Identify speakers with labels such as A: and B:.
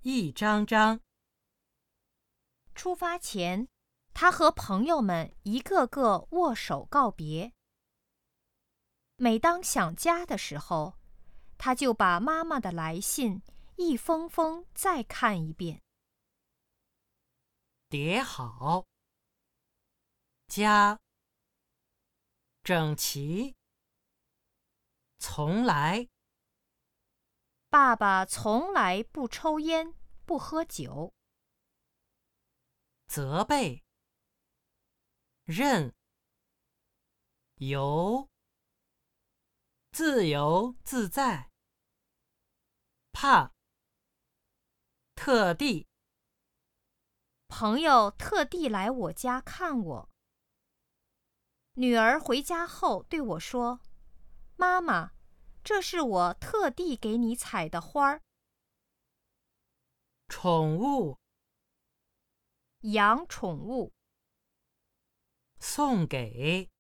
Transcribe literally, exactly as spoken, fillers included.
A: 一张张。
B: 出发前，他和朋友们一个个握手告别。每当想家的时候，他就把妈妈的来信一封封再看一遍。
A: 叠好，家，整齐，从来。
B: 爸爸从来不抽烟，不喝酒。
A: 责备，任，由，自由自在。怕，特地。
B: 朋友特地来我家看我。女儿回家后对我说：“妈妈，这是我特地给你采的花儿。”
A: 宠物，
B: 养宠物。
A: 送给。